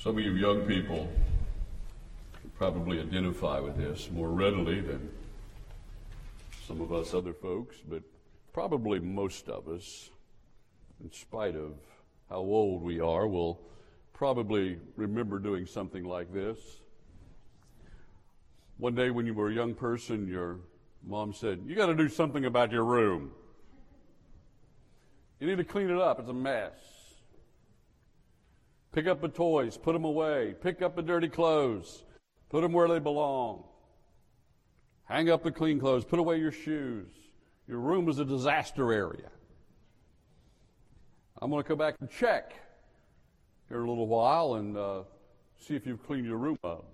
Some of you young people probably identify with this more readily than some of us other folks, but probably most of us, in spite of how old we are, will probably remember doing something like this. One day when you were a young person, your mom said, "You got to do something about your room. You need to clean it up. It's a mess. Pick up the toys, put them away. Pick up the dirty clothes, put them where they belong. Hang up the clean clothes, put away your shoes. Your room is a disaster area. I'm going to come back and check here in a little while and see if you've cleaned your room up."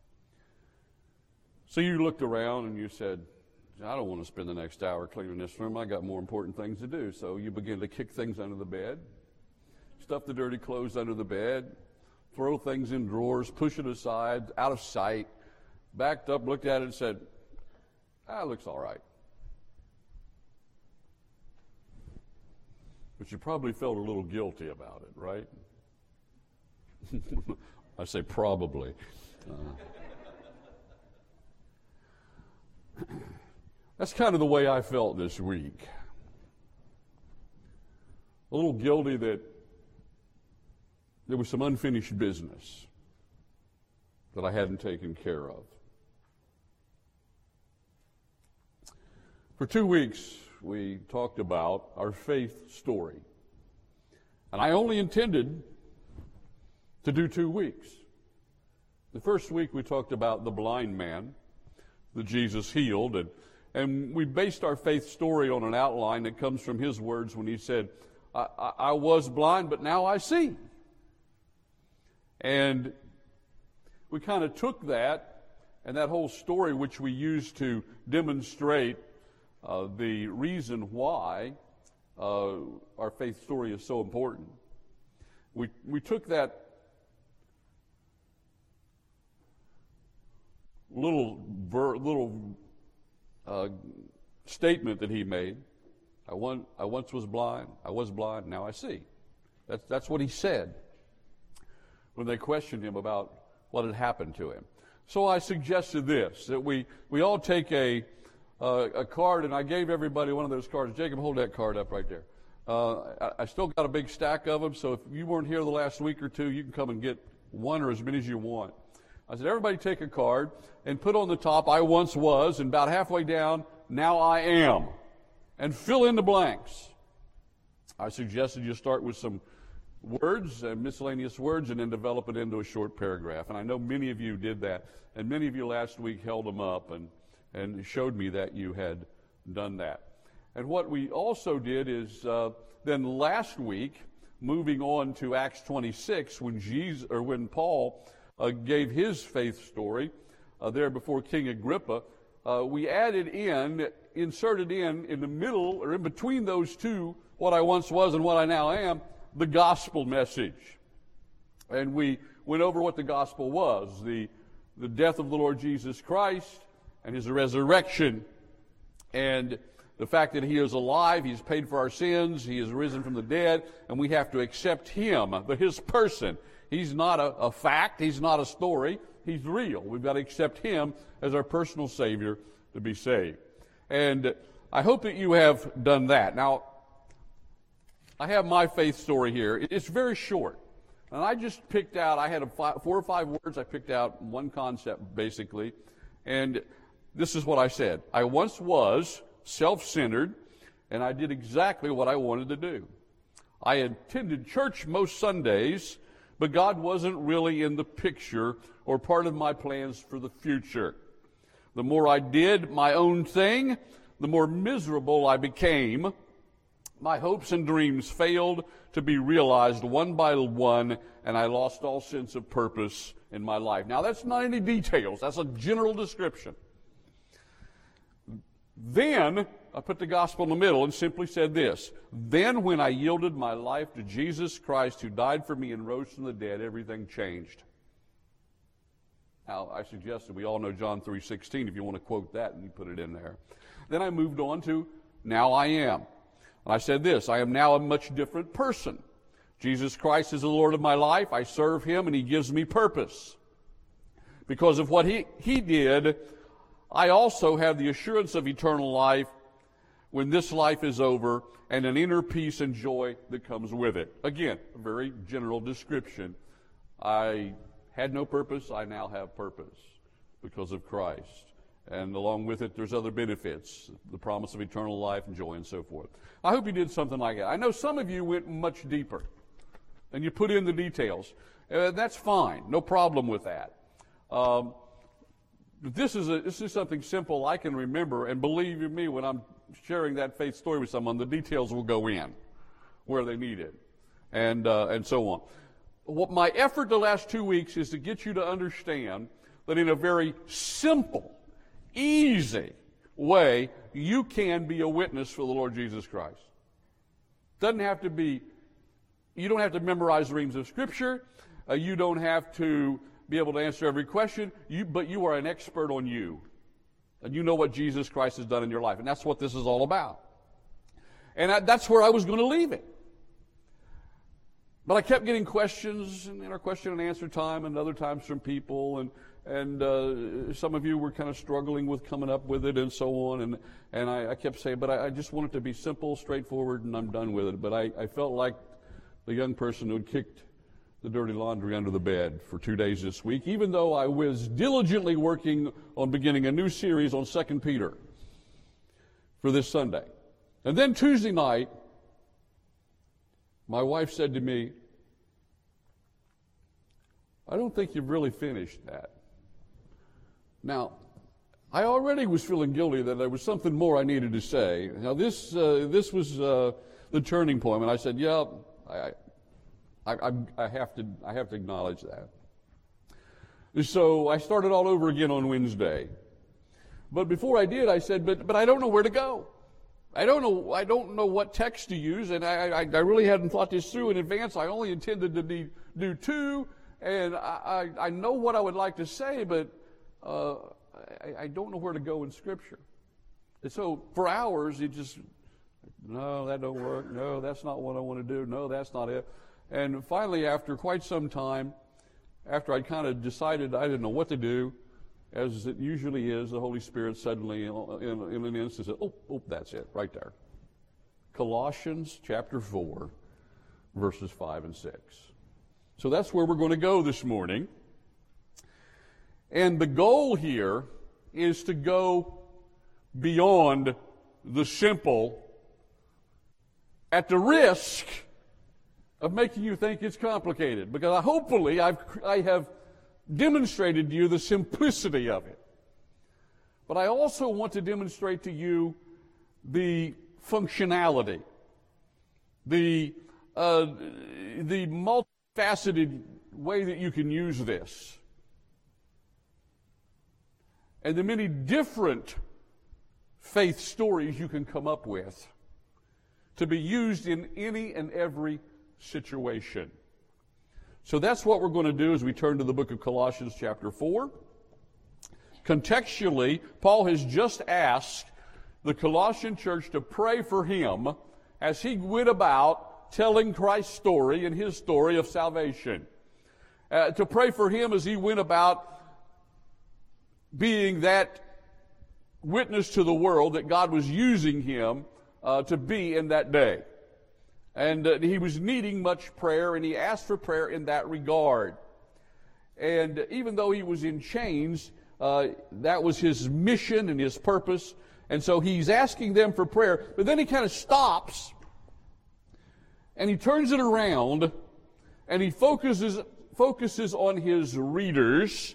So you looked around and you said, "I don't want to spend the next hour cleaning this room. I got more important things to do." So you begin to kick things under the bed, stuff the dirty clothes under the bed, throw things in drawers, push it aside, out of sight, backed up, looked at it and said, "It looks all right." But you probably felt a little guilty about it, right? I say probably. That's kind of the way I felt this week. A little guilty that there was some unfinished business that I hadn't taken care of. For 2 weeks, we talked about our faith story. And I only intended to do 2 weeks. The first week we talked about the blind man that Jesus healed, and we based our faith story on an outline that comes from his words when he said, I was blind, but now I see. And we kind of took that and that whole story, which we used to demonstrate the reason why our faith story is so important. We took that little statement that he made. I once was blind. I was blind. Now I see. That's what he said when they questioned him about what had happened to him. So I suggested this, that we all take a card, and I gave everybody one of those cards. Jacob, hold that card up right there. I still got a big stack of them, so if you weren't here the last week or two, you can come and get one or as many as you want. I said, everybody take a card and put on the top, "I once was," and about halfway down, "Now I am," and fill in the blanks. I suggested you start with some words, miscellaneous words, and then develop it into a short paragraph. And I know many of you did that, and many of you last week held them up and showed me that you had done that. And what we also did is then last week, moving on to Acts 26, when Paul gave his faith story there before King Agrippa, we inserted in the middle or in between those two, what I once was and what I now am, the gospel message. And we went over what the gospel was, the death of the Lord Jesus Christ and his resurrection, and the fact that he is alive, he's paid for our sins, he is risen from the dead, and we have to accept him, his person. He's not a fact, he's not a story, he's real. We've got to accept him as our personal Savior to be saved. And I hope that you have done that. Now, I have my faith story here. It's very short. And I just picked out, I had 4 or 5 words, I picked out one concept basically. And this is what I said. I once was self-centered, and I did exactly what I wanted to do. I attended church most Sundays, but God wasn't really in the picture or part of my plans for the future. The more I did my own thing, the more miserable I became. My hopes and dreams failed to be realized one by one, and I lost all sense of purpose in my life. Now, that's not any details. That's a general description. Then, I put the gospel in the middle and simply said this: then when I yielded my life to Jesus Christ, who died for me and rose from the dead, everything changed. Now, I suggested we all know John 3:16, if you want to quote that, and you put it in there. Then I moved on to now I am. And I said this: I am now a much different person. Jesus Christ is the Lord of my life. I serve Him, and He gives me purpose. Because of what He did, I also have the assurance of eternal life when this life is over, and an inner peace and joy that comes with it. Again, a very general description. I had no purpose. I now have purpose because of Christ. And along with it, there's other benefits, the promise of eternal life and joy and so forth. I hope you did something like that. I know some of you went much deeper, and you put in the details. That's fine. No problem with that. This is something simple I can remember, and believe you me, when I'm sharing that faith story with someone, the details will go in where they need it, and so on. What my effort the last 2 weeks is to get you to understand that in a very simple, easy way, you can be a witness for the Lord Jesus Christ. Doesn't have to be. You don't have to memorize reams of Scripture. You don't have to be able to answer every question. But you are an expert on you. And you know what Jesus Christ has done in your life. And that's what this is all about. And that's where I was going to leave it. But I kept getting questions in our question and answer time, and other times from people. And some of you were kind of struggling with coming up with it and so on. And I kept saying, but I just want it to be simple, straightforward, and I'm done with it. But I felt like the young person who had kicked the dirty laundry under the bed for 2 days this week, even though I was diligently working on beginning a new series on 2 Peter for this Sunday. And then Tuesday night, my wife said to me, I don't think you've really finished that. Now, I already was feeling guilty that there was something more I needed to say. Now, this was the turning point, and I said, yeah, I have to acknowledge that. So I started all over again on Wednesday. But before I did, I said, but I don't know where to go. I don't know what text to use, and I really hadn't thought this through in advance. I only intended to do two, and I know what I would like to say, but I don't know where to go in Scripture. And so for hours, no, that don't work. No, that's not what I want to do. No, that's not it. And finally, after quite some time, after I'd kind of decided I didn't know what to do, as it usually is, the Holy Spirit suddenly, in an instant, said, oh, that's it, right there. Colossians chapter 4, verses 5 and 6. So that's where we're going to go this morning. And the goal here is to go beyond the simple at the risk of making you think it's complicated, because hopefully I have demonstrated to you the simplicity of it. But I also want to demonstrate to you the functionality, the multifaceted way that you can use this, and the many different faith stories you can come up with to be used in any and every situation. So that's what we're going to do as we turn to the book of Colossians chapter 4. Contextually, Paul has just asked the Colossian church to pray for him as he went about telling Christ's story and his story of salvation. To pray for him as he went about being that witness to the world that God was using him to be in that day. And he was needing much prayer, and he asked for prayer in that regard. And even though he was in chains, that was his mission and his purpose. And so he's asking them for prayer. But then he kind of stops, and he turns it around, and he focuses on his readers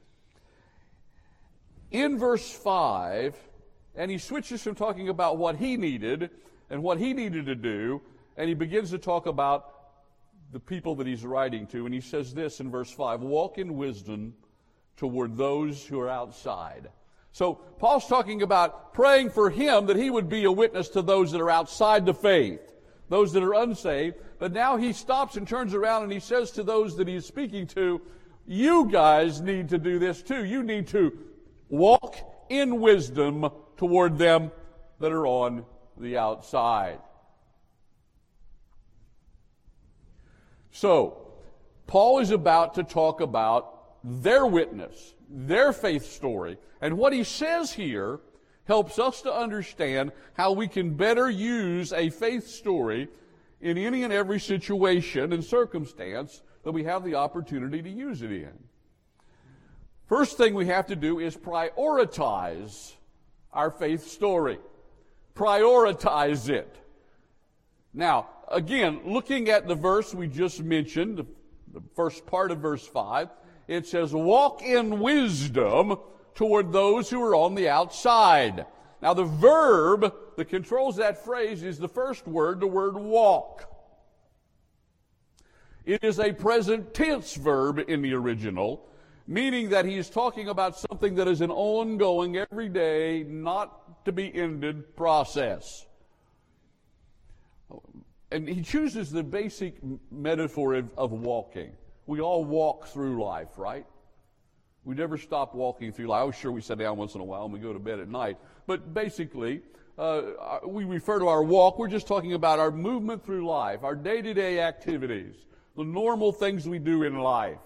in verse 5, and he switches from talking about what he needed and what he needed to do, and he begins to talk about the people that he's writing to. And he says this in verse 5, walk in wisdom toward those who are outside. So Paul's talking about praying for him that he would be a witness to those that are outside the faith, those that are unsaved. But now he stops and turns around and he says to those that he's speaking to, you guys need to do this too. You need to walk in wisdom toward them that are on the outside. So, Paul is about to talk about their witness, their faith story. And what he says here helps us to understand how we can better use a faith story in any and every situation and circumstance that we have the opportunity to use it in. First thing we have to do is prioritize our faith story. Prioritize it. Now, again, looking at the verse we just mentioned, the first part of verse 5, it says, walk in wisdom toward those who are on the outside. Now, the verb that controls that phrase is the first word, the word walk. It is a present tense verb in the original, meaning that he is talking about something that is an ongoing, everyday, not to be ended process. And he chooses the basic metaphor of walking. We all walk through life, right? We never stop walking through life. I'm sure we sit down once in a while and we go to bed at night. But basically, we refer to our walk. We're just talking about our movement through life, our day-to-day activities, the normal things we do in life.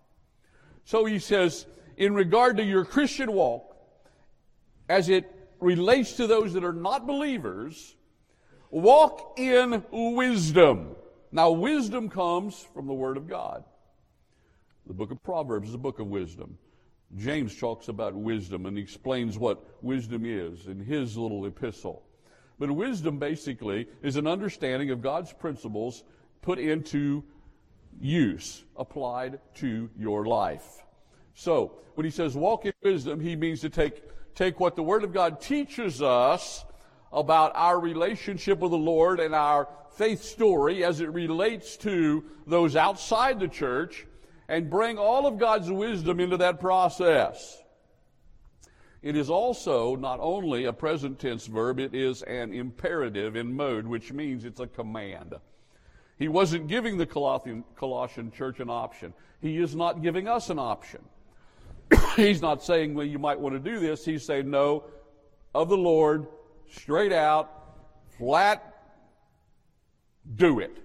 So he says, in regard to your Christian walk, as it relates to those that are not believers, walk in wisdom. Now, wisdom comes from the Word of God. The book of Proverbs is a book of wisdom. James talks about wisdom and explains what wisdom is in his little epistle. But wisdom basically is an understanding of God's principles put into use, applied to your life. So, when he says walk in wisdom, he means to take what the Word of God teaches us about our relationship with the Lord and our faith story as it relates to those outside the church and bring all of God's wisdom into that process. It is also not only a present tense verb, it is an imperative in mode, which means it's a command. He wasn't giving the Colossian church an option. He is not giving us an option. He's not saying, well, you might want to do this. He's saying, no, of the Lord, straight out, flat, do it.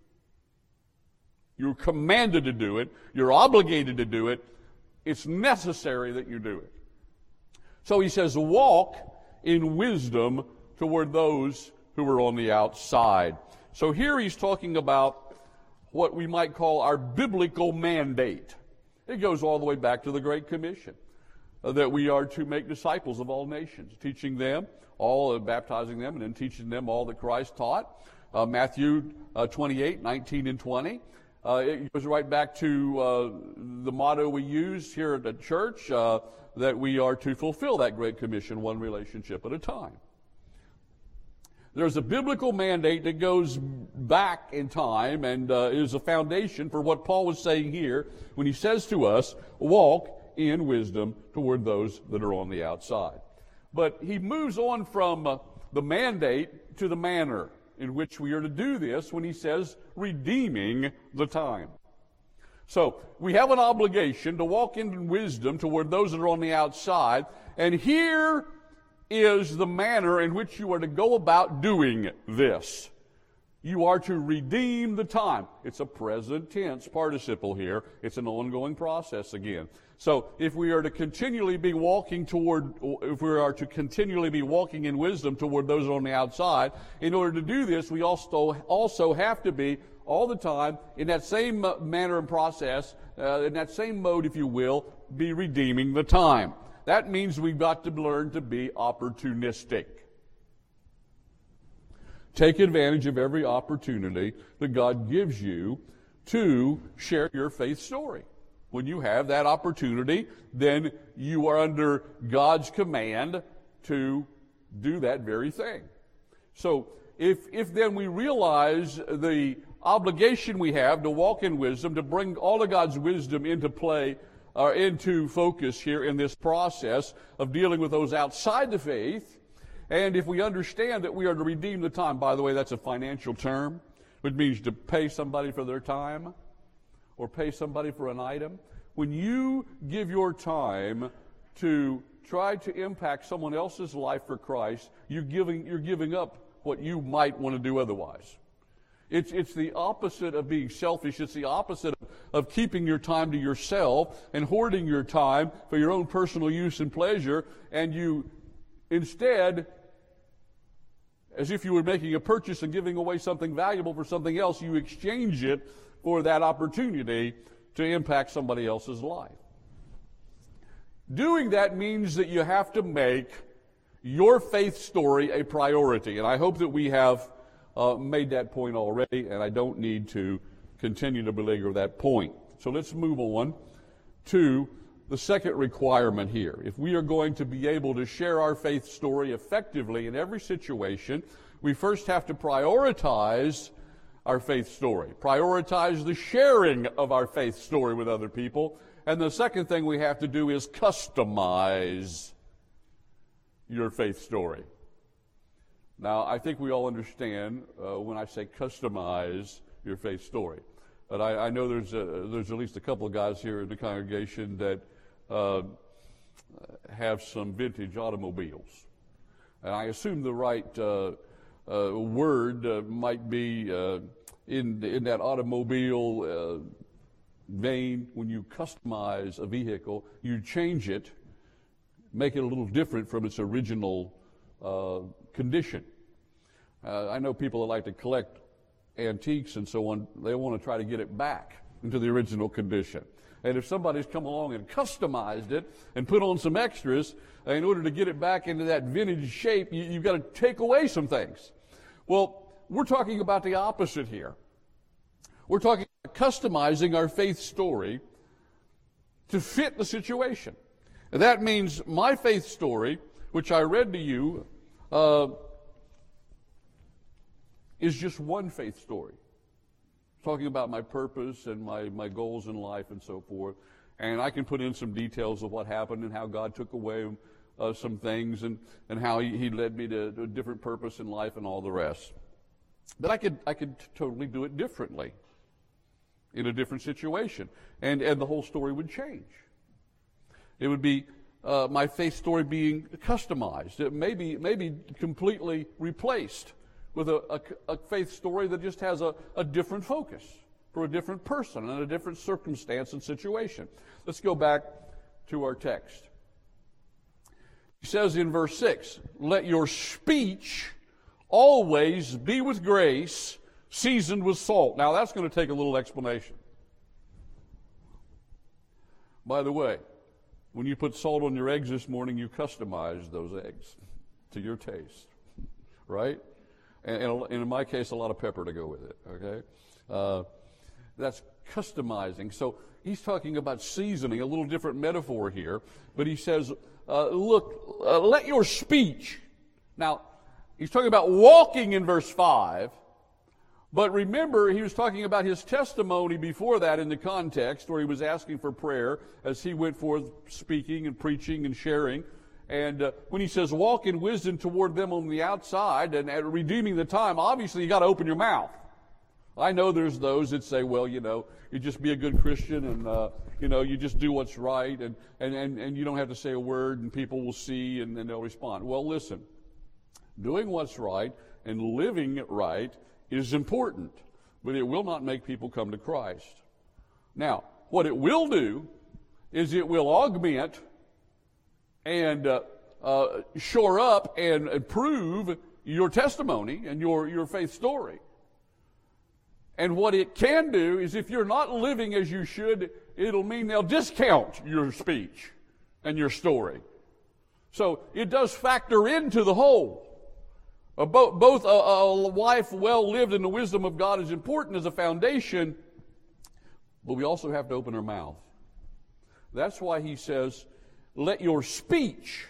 You're commanded to do it. You're obligated to do it. It's necessary that you do it. So he says, walk in wisdom toward those who are on the outside. So here he's talking about what we might call our biblical mandate. It goes all the way back to the Great Commission, that we are to make disciples of all nations, teaching them all, baptizing them, and then teaching them all that Christ taught. Matthew 28, 19 and 20. It goes right back to the motto we use here at the church, that we are to fulfill that Great Commission one relationship at a time. There's a biblical mandate that goes back in time and is a foundation for what Paul was saying here when he says to us, walk in wisdom toward those that are on the outside. But he moves on from the mandate to the manner in which we are to do this when he says redeeming the time. So we have an obligation to walk in wisdom toward those that are on the outside, and here is the manner in which you are to go about doing this. You are to redeem the time. It's a present tense participle here. It's an ongoing process again. So if we are to continually be walking in wisdom toward those on the outside, in order to do this, we also have to be all the time in that same manner and process, in that same mode, if you will, be redeeming the time. That means we've got to learn to be opportunistic. Take advantage of every opportunity that God gives you to share your faith story. When you have that opportunity, then you are under God's command to do that very thing. So if then we realize the obligation we have to walk in wisdom, to bring all of God's wisdom into play, into focus here in this process of dealing with those outside the faith, and if we understand that we are to redeem the time, by the way, that's a financial term, which means to pay somebody for their time or pay somebody for an item. When you give your time to try to impact someone else's life for Christ, you're giving up what you might want to do otherwise. It's the opposite of being selfish. It's the opposite of keeping your time to yourself and hoarding your time for your own personal use and pleasure, and you instead, as if you were making a purchase and giving away something valuable for something else, you exchange it for that opportunity to impact somebody else's life. Doing that means that you have to make your faith story a priority, and I hope that we have made that point already, and I don't need to continue to belabor that point. So let's move on to the second requirement here. If we are going to be able to share our faith story effectively in every situation, we first have to prioritize our faith story. Prioritize the sharing of our faith story with other people. And the second thing we have to do is customize your faith story. Now, I think we all understand when I say customize your faith story. But I know there's at least a couple of guys here in the congregation that have some vintage automobiles. And I assume the right word might be in that automobile vein. When you customize a vehicle, you change it, make it a little different from its original condition. I know people that like to collect antiques and so on. They want to try to get it back into the original condition. And if somebody's come along and customized it and put on some extras in order to get it back into that vintage shape, you've got to take away some things. Well, we're talking about the opposite here. We're talking about customizing our faith story to fit the situation. And that means my faith story, which I read to you, is just one faith story. Talking about my purpose and my goals in life and so forth. And I can put in some details of what happened and how God took away some things and how he led me to a different purpose in life and all the rest. But I could totally do it differently in a different situation. And the whole story would change. It would be my faith story being customized. It may be completely replaced with a faith story that just has a different focus for a different person and a different circumstance and situation. Let's go back to our text. He says in verse 6, "Let your speech always be with grace, seasoned with salt." Now that's going to take a little explanation. By the way, when you put salt on your eggs this morning, you customized those eggs to your taste, right? And in my case, a lot of pepper to go with it, okay? That's customizing. So he's talking about seasoning, a little different metaphor here. But he says, let your speech. Now, he's talking about walking in verse 5. But remember, he was talking about his testimony before that in the context where he was asking for prayer as he went forth speaking and preaching and sharing. And when he says walk in wisdom toward them on the outside and redeeming the time, obviously you got to open your mouth. I know there's those that say, well, you just be a good Christian and, you just do what's right and you don't have to say a word and people will see and they'll respond. Well, listen, doing what's right and living it right is important, but it will not make people come to Christ. Now, what it will do is it will augment and shore up and prove your testimony and your faith story. And what it can do is if you're not living as you should, it'll mean they'll discount your speech and your story. So it does factor into the whole. Both a life well lived in the wisdom of God is important as a foundation, but we also have to open our mouth. That's why he says, let your speech.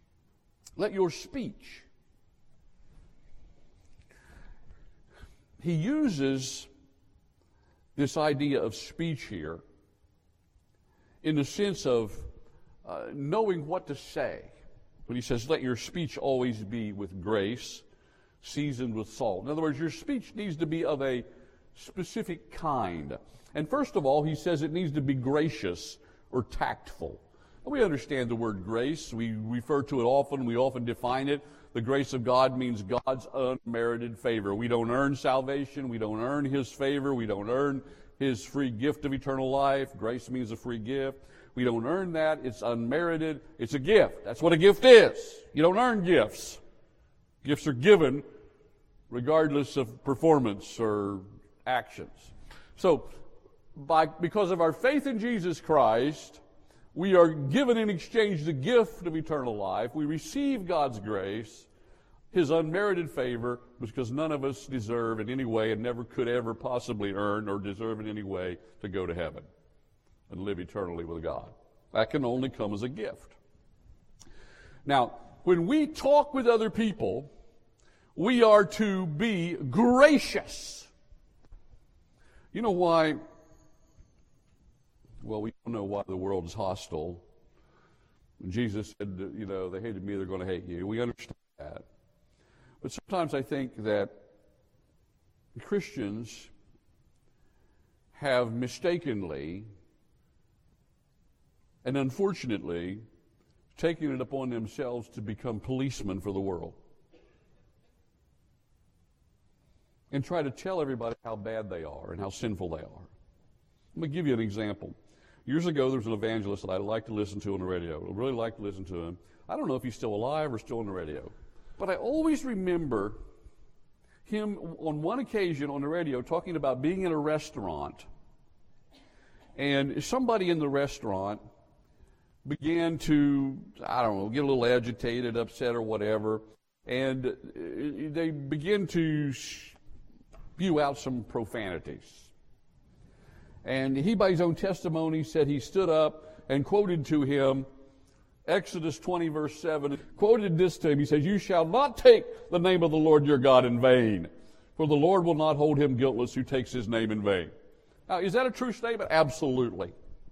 He uses this idea of speech here in the sense of knowing what to say. When he says, let your speech always be with grace, seasoned with salt. In other words, your speech needs to be of a specific kind. And first of all, he says it needs to be gracious or tactful. We understand the word grace. We refer to it often. We often define it the grace of God means God's unmerited favor. We don't earn salvation. We don't earn His favor. We don't earn His free gift of eternal life. Grace means a free gift. We don't earn that. It's unmerited. It's a gift. That's what a gift is. You don't earn gifts. Gifts are given regardless of performance or actions. So, because of our faith in Jesus Christ, we are given in exchange the gift of eternal life. We receive God's grace, His unmerited favor, because none of us deserve in any way and never could ever possibly earn or deserve in any way to go to heaven and live eternally with God. That can only come as a gift. Now, when we talk with other people, we are to be gracious. You know why? Well, we don't know why the world is hostile. When Jesus said, they hated me, they're going to hate you. We understand that. But sometimes I think that Christians have mistakenly and unfortunately taken it upon themselves to become policemen for the world and try to tell everybody how bad they are and how sinful they are. Let me give you an example. Years ago, there was an evangelist that I liked to listen to on the radio. I really liked to listen to him. I don't know if he's still alive or still on the radio. But I always remember him on one occasion on the radio talking about being in a restaurant. And somebody in the restaurant began to, get a little agitated, upset or whatever. And they began to spew out some profanities. And he, by his own testimony, said he stood up and quoted to him Exodus 20, verse 7, quoted this to him. He says, "You shall not take the name of the Lord your God in vain, for the Lord will not hold him guiltless who takes his name in vain." Now, is that a true statement? Absolutely.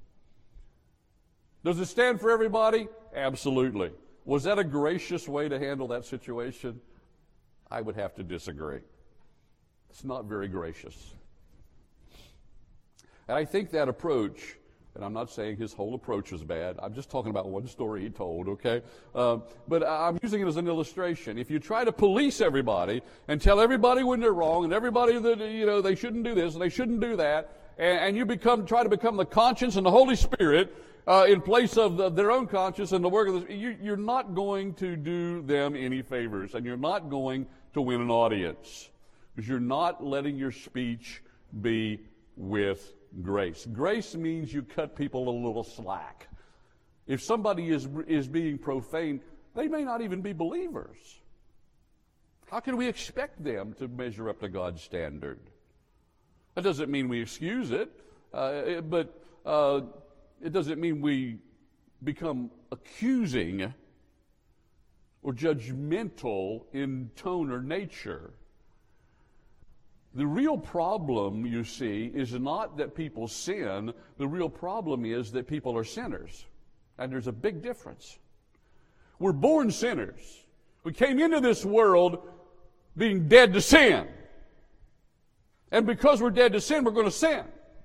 Does it stand for everybody? Absolutely. Was that a gracious way to handle that situation? I would have to disagree. It's not very gracious. And I think that approach, and I'm not saying his whole approach is bad. I'm just talking about one story he told, okay? But I'm using it as an illustration. If you try to police everybody and tell everybody when they're wrong and everybody that, they shouldn't do this and they shouldn't do that, and you try to become the conscience and the Holy Spirit in place of their own conscience and the work of you're not going to do them any favors, and you're not going to win an audience because you're not letting your speech be with grace. Grace means you cut people a little slack. If somebody is being profane, they may not even be believers. How can we expect them to measure up to God's standard? That doesn't mean we excuse it, but it doesn't mean we become accusing or judgmental in tone or nature. The real problem, you see, is not that people sin. The real problem is that people are sinners. And there's a big difference. We're born sinners. We came into this world being dead to sin. And because we're dead to sin, we're going to sin.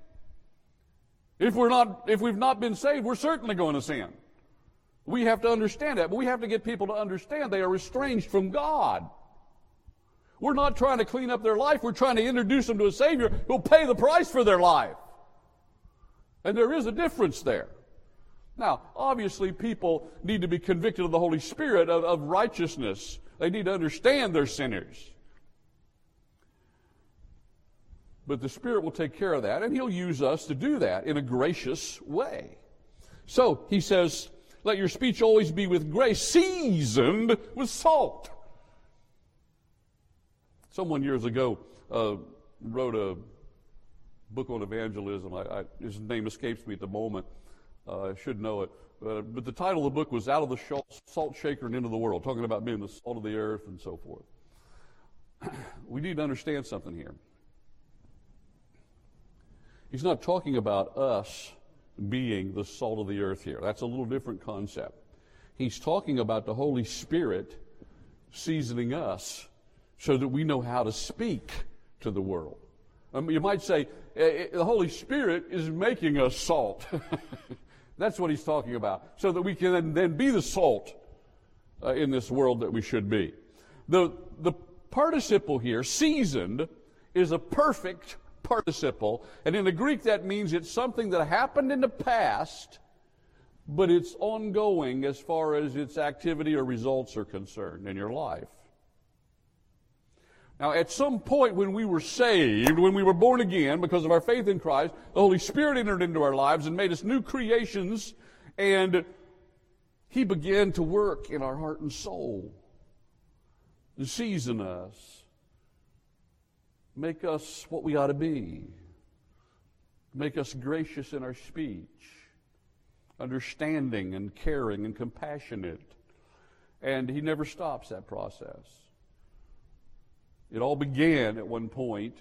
If we've not been saved, we're certainly going to sin. We have to understand that. But we have to get people to understand they are estranged from God. We're not trying to clean up their life. We're trying to introduce them to a Savior who'll pay the price for their life. And there is a difference there. Now, obviously, people need to be convicted of the Holy Spirit of righteousness. They need to understand they're sinners. But the Spirit will take care of that, and He'll use us to do that in a gracious way. So, He says, let your speech always be with grace, seasoned with salt. Someone years ago wrote a book on evangelism. His name escapes me at the moment. I should know it. But the title of the book was Out of the Salt Shaker and Into the World, talking about being the salt of the earth and so forth. We need to understand something here. He's not talking about us being the salt of the earth here. That's a little different concept. He's talking about the Holy Spirit seasoning us so that we know how to speak to the world. You might say, the Holy Spirit is making us salt. That's what he's talking about, so that we can then be the salt in this world that we should be. The participle here, seasoned, is a perfect participle. And in the Greek, that means it's something that happened in the past, but it's ongoing as far as its activity or results are concerned in your life. Now, at some point when we were saved, when we were born again because of our faith in Christ, the Holy Spirit entered into our lives and made us new creations, and He began to work in our heart and soul, to season us, make us what we ought to be, make us gracious in our speech, understanding and caring and compassionate. And He never stops that process. It all began at one point,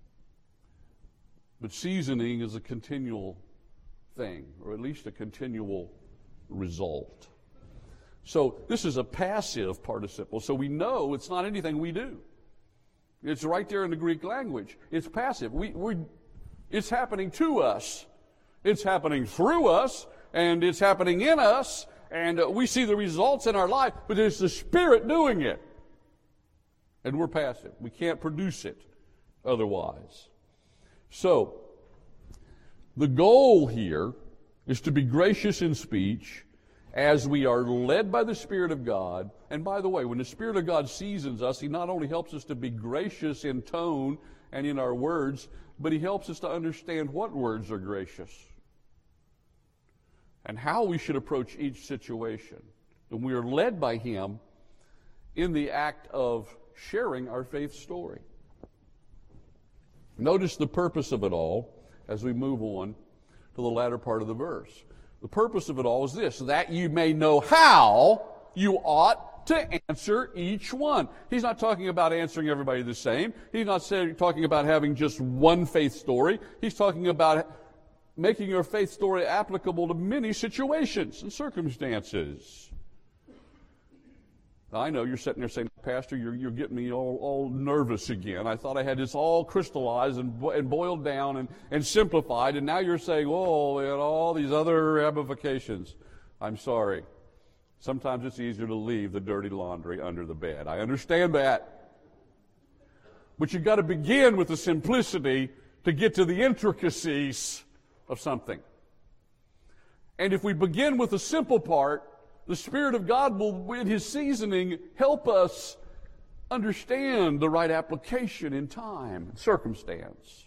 but seasoning is a continual thing, or at least a continual result. So this is a passive participle, so we know it's not anything we do. It's right there in the Greek language. It's passive. It's happening to us. It's happening through us, and it's happening in us, and we see the results in our life, but it's the Spirit doing it. And we're passive. We can't produce it otherwise. So, the goal here is to be gracious in speech as we are led by the Spirit of God. And by the way, when the Spirit of God seasons us, He not only helps us to be gracious in tone and in our words, but He helps us to understand what words are gracious and how we should approach each situation. And we are led by Him in the act of sharing our faith story. Notice the purpose of it all as we move on to the latter part of the verse. The purpose of it all is this, that you may know how you ought to answer each one. He's not talking about answering everybody the same. He's not talking about having just one faith story. He's talking about making your faith story applicable to many situations and circumstances. I know you're sitting there saying, Pastor, you're getting me all nervous again. I thought I had this all crystallized and boiled down and simplified, and now you're saying, oh, and all these other ramifications. I'm sorry. Sometimes it's easier to leave the dirty laundry under the bed. I understand that. But you've got to begin with the simplicity to get to the intricacies of something. And if we begin with the simple part, the Spirit of God will, in His seasoning, help us understand the right application in time and circumstance.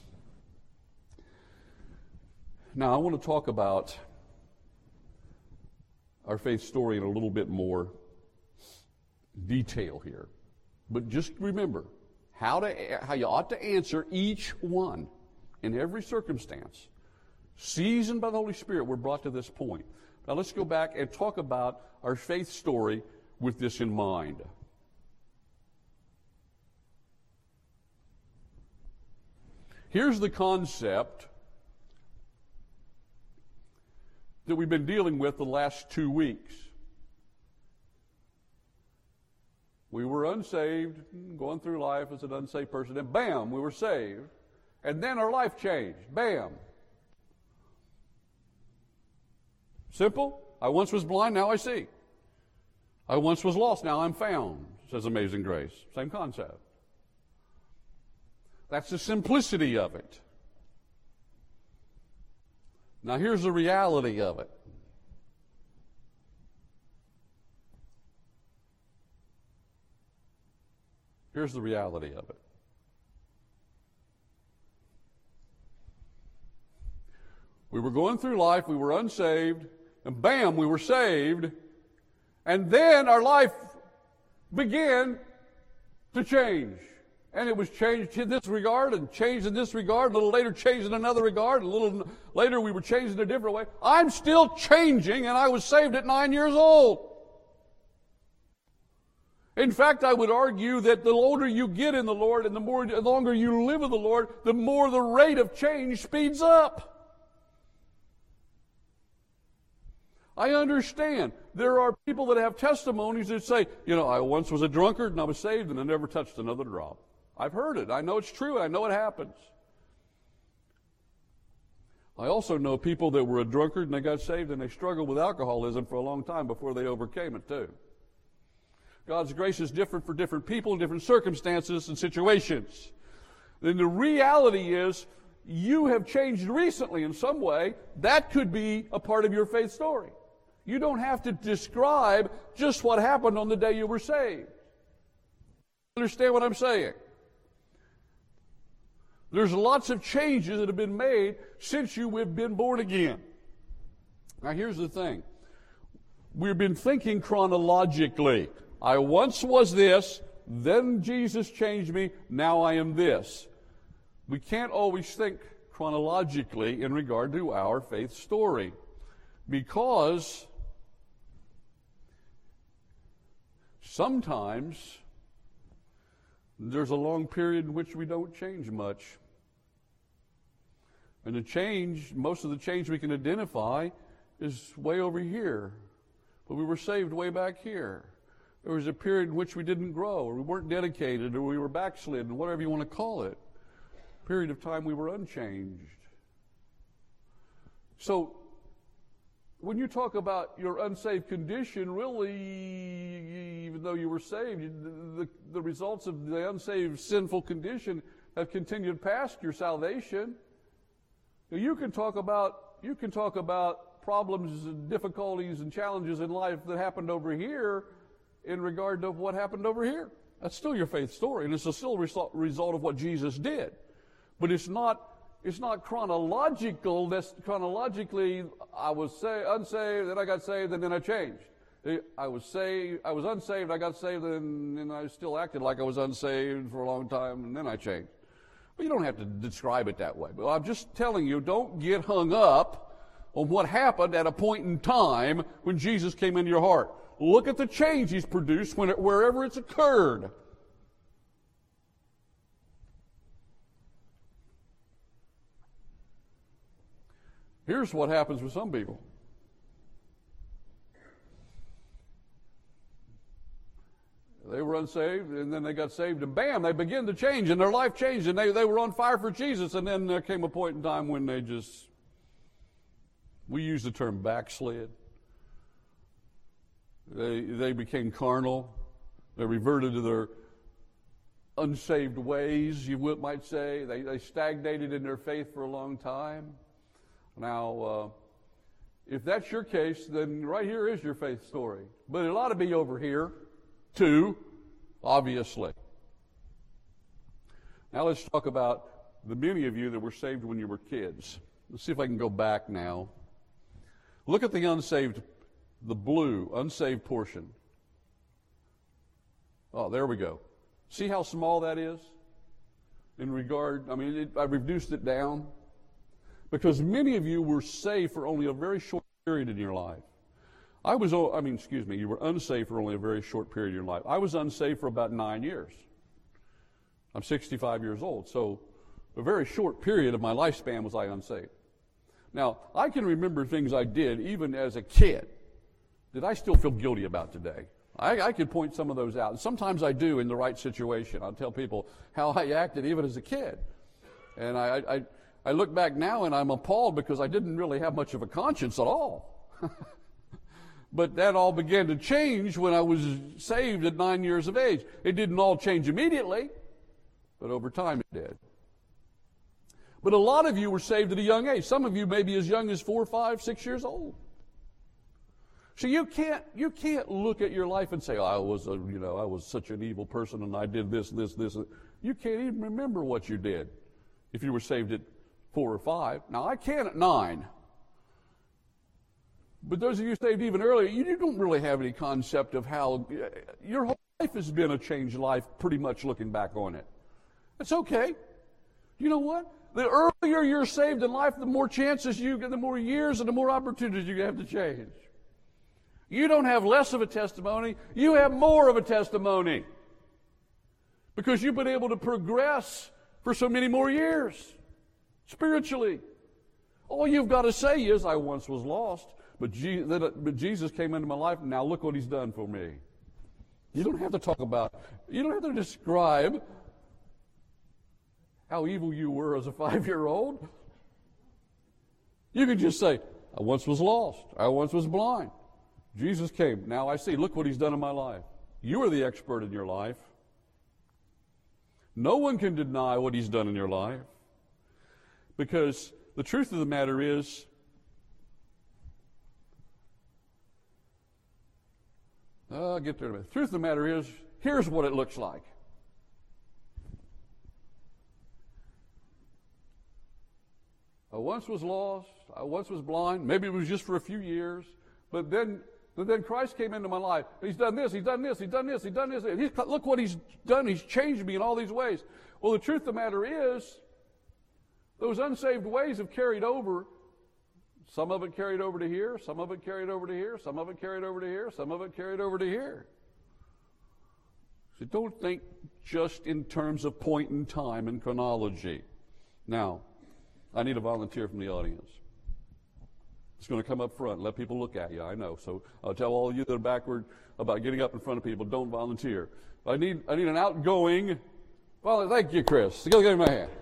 Now, I want to talk about our faith story in a little bit more detail here. But just remember how you ought to answer each one in every circumstance. Seasoned by the Holy Spirit, we're brought to this point. Now let's go back and talk about our faith story with this in mind. Here's the concept that we've been dealing with the last 2 weeks. We were unsaved, going through life as an unsaved person, and bam, we were saved. And then our life changed. Bam. Simple. I once was blind, now I see. I once was lost, now I'm found, says Amazing Grace. Same concept. That's the simplicity of it. Now here's the reality of it. Here's the reality of it. We were going through life, we were unsaved, and bam, we were saved, and then our life began to change. And it was changed in this regard and changed in this regard, a little later changed in another regard, a little later we were changed in a different way. I'm still changing, and I was saved at 9 years old. In fact, I would argue that the older you get in the Lord and the longer you live with the Lord, the more the rate of change speeds up. I understand. There are people that have testimonies that say, I once was a drunkard and I was saved and I never touched another drop. I've heard it. I know it's true. I know it happens. I also know people that were a drunkard and they got saved and they struggled with alcoholism for a long time before they overcame it too. God's grace is different for different people, different circumstances and situations. Then the reality is, you have changed recently in some way. That could be a part of your faith story. You don't have to describe just what happened on the day you were saved. Understand what I'm saying? There's lots of changes that have been made since you have been born again. Now here's the thing. We've been thinking chronologically. I once was this, then Jesus changed me, now I am this. We can't always think chronologically in regard to our faith story, because sometimes there's a long period in which we don't change much. And the change, most of the change we can identify is way over here. But we were saved way back here. There was a period in which we didn't grow, or we weren't dedicated, or we were backslidden, whatever you want to call it. Period of time we were unchanged. So, when you talk about your unsaved condition, really, even though you were saved, the results of the unsaved sinful condition have continued past your salvation. You can talk about problems and difficulties and challenges in life that happened over here in regard to what happened over here. That's still your faith story, and it's still a result of what Jesus did. But it's not chronological. That's chronologically, I was unsaved, then I got saved, and then I changed. I was unsaved, I got saved, and I still acted like I was unsaved for a long time, and then I changed. Well, you don't have to describe it that way. But I'm just telling you, don't get hung up on what happened at a point in time when Jesus came into your heart. Look at the change He's produced wherever it's occurred. Here's what happens with some people. They were unsaved, and then they got saved, and bam, they began to change, and their life changed, and they were on fire for Jesus, and then there came a point in time when we use the term backslid. They became carnal. They reverted to their unsaved ways, you might say. They stagnated in their faith for a long time. Now, if that's your case, then right here is your faith story. But it ought to be over here, too, obviously. Now let's talk about the many of you that were saved when you were kids. Let's see if I can go back now. Look at the blue, unsaved portion. Oh, there we go. See how small that is? In regard, I reduced it down. Because many of you were saved for only a very short period in your life. You were unsaved for only a very short period in your life. I was unsaved for about 9 years. I'm 65 years old, so a very short period of my lifespan was I unsaved. Now, I can remember things I did even as a kid that I still feel guilty about today. I could point some of those out. And sometimes I do in the right situation. I'll tell people how I acted even as a kid. And I look back now and I'm appalled because I didn't really have much of a conscience at all. But that all began to change when I was saved at 9 years of age. It didn't all change immediately, but over time it did. But a lot of you were saved at a young age. Some of you maybe as young as 4, 5, 6 years old. So you can't look at your life and say, I was such an evil person and I did this. You can't even remember what you did if you were saved at 4 or 5. Now, I can at 9. But those of you saved even earlier, you don't really have any concept of how your whole life has been a changed life, pretty much looking back on it. It's okay. You know what? The earlier you're saved in life, the more chances you get, the more years and the more opportunities you have to change. You don't have less of a testimony. You have more of a testimony. Because you've been able to progress for so many more years. Spiritually. All you've got to say is, I once was lost, but Jesus came into my life, and now look what He's done for me. You don't have to describe how evil you were as a 5-year-old. You can just say, I once was lost. I once was blind. Jesus came. Now I see. Look what He's done in my life. You are the expert in your life. No one can deny what He's done in your life. Because the truth of the matter is, I'll get there in a minute. The truth of the matter is, here's what it looks like. I once was lost. I once was blind. Maybe it was just for a few years. But then Christ came into my life. He's done this, He's done this, He's done this, He's done this. Look what He's done. He's changed me in all these ways. Well, the truth of the matter is, those unsaved ways have carried over. Some of it carried over to here, some of it carried over to here, some of it carried over to here, some of it carried over to here. So don't think just in terms of point in time and chronology. Now, I need a volunteer from the audience. It's going to come up front and let people look at you, I know. So I'll tell all of you that are backward about getting up in front of people, don't volunteer. I need an outgoing volunteer. Thank you, Chris. Give me my hand.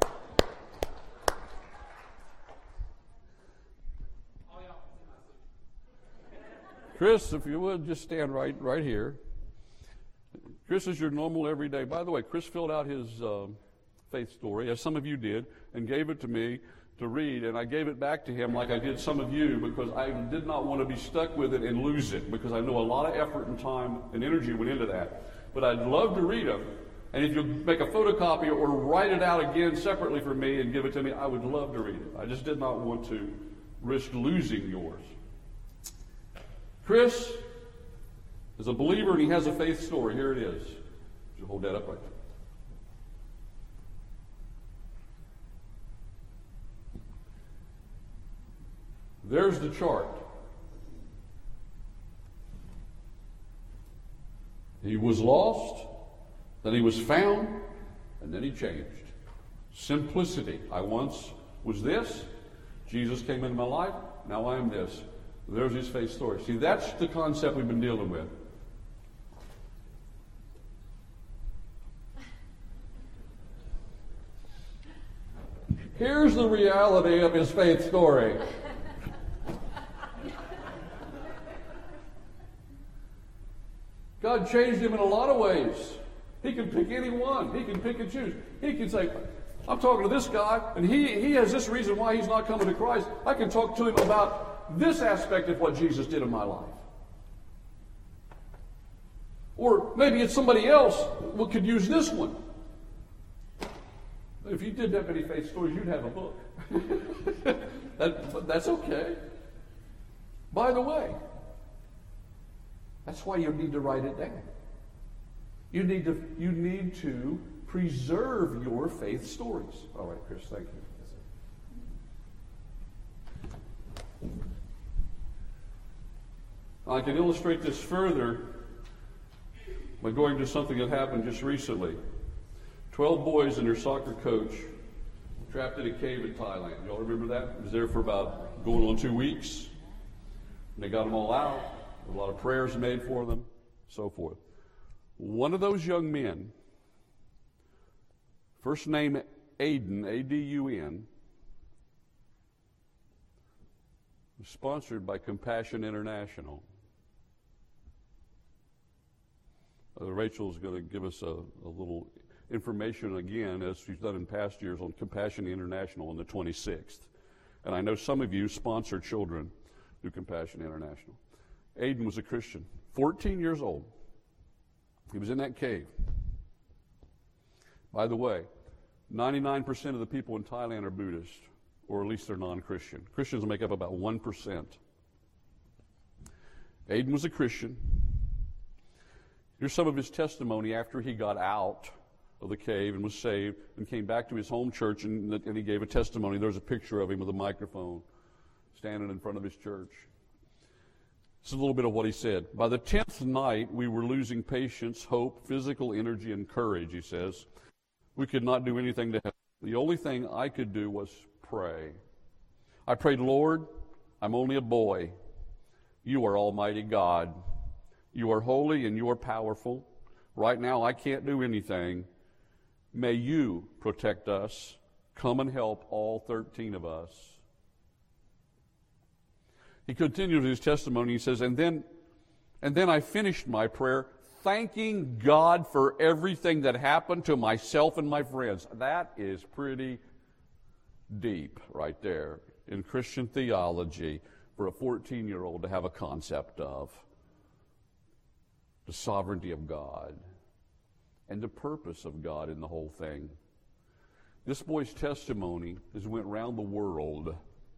Chris, if you would, just stand right here. Chris is your normal everyday. By the way, Chris filled out his faith story, as some of you did, and gave it to me to read, and I gave it back to him like I did some of you, because I did not want to be stuck with it and lose it, because I know a lot of effort and time and energy went into that. But I'd love to read them, and if you make a photocopy or write it out again separately for me and give it to me, I would love to read it. I just did not want to risk losing yours. Chris is a believer, and he has a faith story. Here it is. You hold that up right there. There's the chart. He was lost, then he was found, and then he changed. Simplicity. I once was this. Jesus came into my life. Now I am this. There's his faith story. See, that's the concept we've been dealing with. Here's the reality of his faith story. God changed him in a lot of ways. He can pick any one. He can pick and choose. He can say, I'm talking to this guy, and he has this reason why he's not coming to Christ. I can talk to him about this aspect of what Jesus did in my life. Or maybe it's somebody else who could use this one. If you did that many faith stories, you'd have a book. That's okay. By the way, that's why you need to write it down. You need to preserve your faith stories. All right, Chris, thank you. I can illustrate this further by going to something that happened just recently. 12 boys and their soccer coach trapped in a cave in Thailand. Y'all remember that? It was there for about going on 2 weeks. And they got them all out. A lot of prayers made for them, so forth. One of those young men, first name Aiden, A-D-U-N, was sponsored by Compassion International. Rachel's going to give us a little information again, as she's done in past years, on Compassion International on the 26th. And I know some of you sponsor children through Compassion International. Aiden was a Christian, 14 years old. He was in that cave. By the way, 99% of the people in Thailand are Buddhist, or at least they're non-Christian. Christians make up about 1%. Aiden was a Christian. Here's some of his testimony after he got out of the cave and was saved and came back to his home church, and he gave a testimony. There's a picture of him with a microphone standing in front of his church. This is a little bit of what he said. By the 10th night, we were losing patience, hope, physical energy, and courage, he says. We could not do anything to help. The only thing I could do was pray. I prayed, Lord, I'm only a boy. You are Almighty God. You are holy and you are powerful. Right now, I can't do anything. May you protect us. Come and help all 13 of us. He continues his testimony. He says, and then I finished my prayer thanking God for everything that happened to myself and my friends. That is pretty deep right there in Christian theology for a 14-year-old to have a concept of the sovereignty of God and the purpose of God in the whole thing. This boy's testimony has went around the world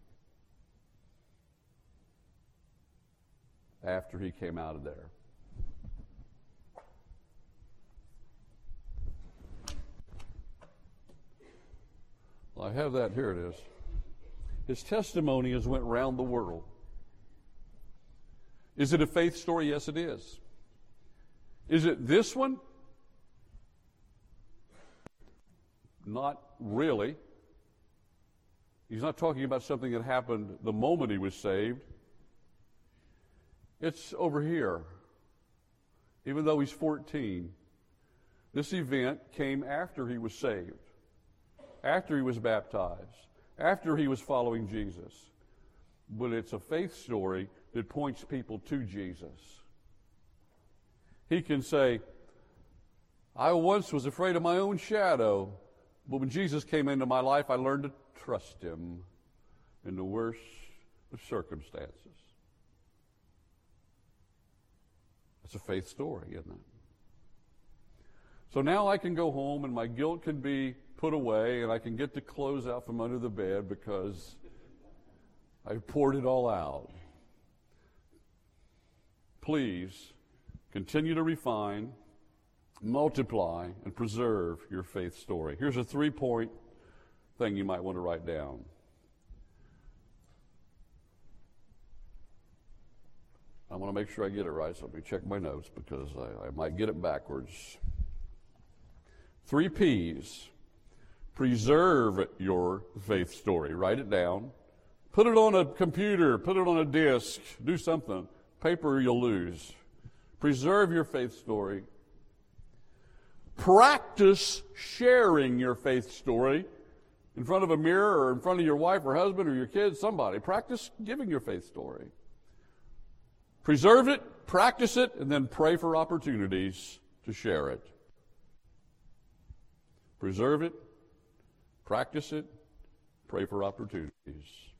after he came out of there. Well, I have that. Here it is. His testimony has went around the world. Is it a faith story? Yes, it is. Is it this one? Not really. He's not talking about something that happened the moment he was saved. It's over here. Even though he's 14, this event came after he was saved, after he was baptized, after he was following Jesus. But it's a faith story that points people to Jesus. He can say, I once was afraid of my own shadow, but when Jesus came into my life, I learned to trust him in the worst of circumstances. It's a faith story, isn't it? So now I can go home and my guilt can be put away and I can get the clothes out from under the bed because I've poured it all out. Please continue to refine, multiply, and preserve your faith story. Here's a 3-point thing you might want to write down. I want to make sure I get it right, so let me check my notes because I might get it backwards. 3 P's. Preserve your faith story. Write it down. Put it on a computer. Put it on a disk. Do something. Paper you'll lose. Preserve your faith story. Practice sharing your faith story in front of a mirror or in front of your wife or husband or your kids, somebody. Practice giving your faith story. Preserve it, practice it, and then pray for opportunities to share it. Preserve it, practice it, pray for opportunities.